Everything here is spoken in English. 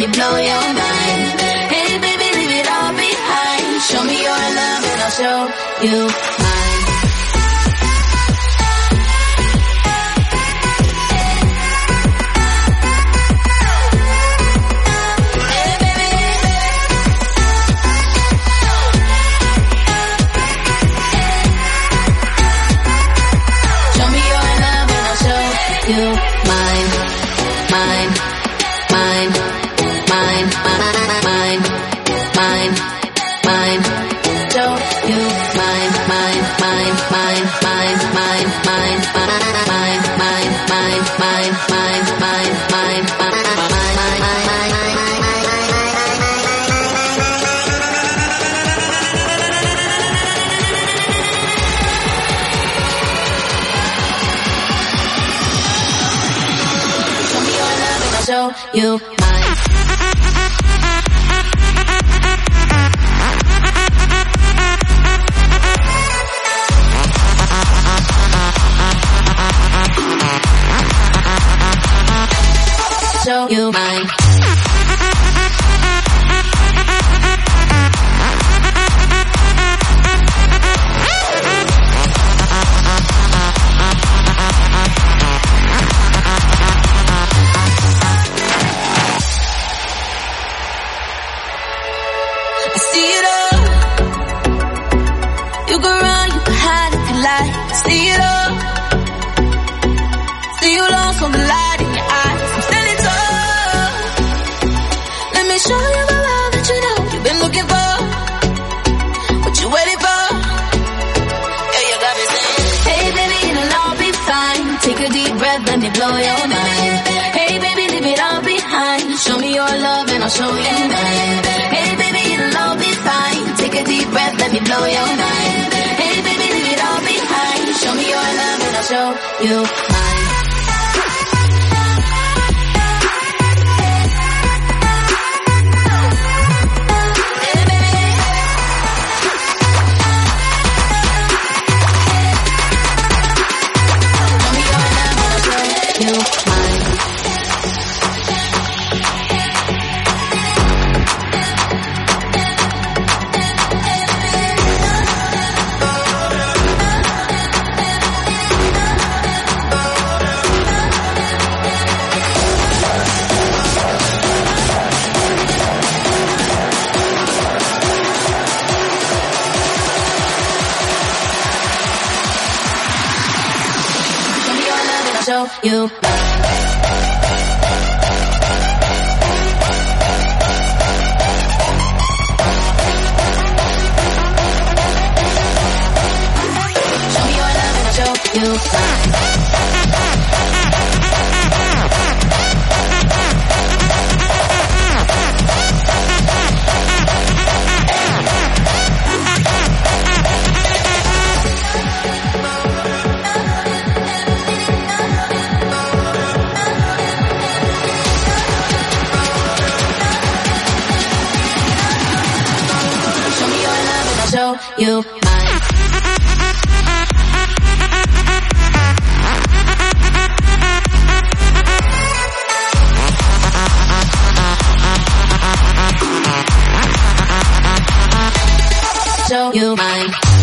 me blow your mind. Hey baby, leave it all behind. Show me your love and I'll show you mine. You mine, mine, mine, mine, mine, mine, mine. Show you mine, mine, mine, mine, mine, mine, mine, mine, mine, mine, mine, mine, mine, show you mine. Show you mine. I see it all. You go run, you can hide if you like. I see it all. See you lost on the light in your eyes. I'm standing tall. Let me show you the love that you know you've been looking for. What you waiting for? Yeah, you got me saying, hey baby, it'll all be fine. Take a deep breath, let me blow your mind. Hey baby, leave it all behind. Show me your love and I'll show you mine. Hey baby, it'll all be fine. Take a deep breath, let me blow your mind. Hey baby, leave it all behind. Show me your love and I'll show you mine. Show you. Show you mine. Show you mine.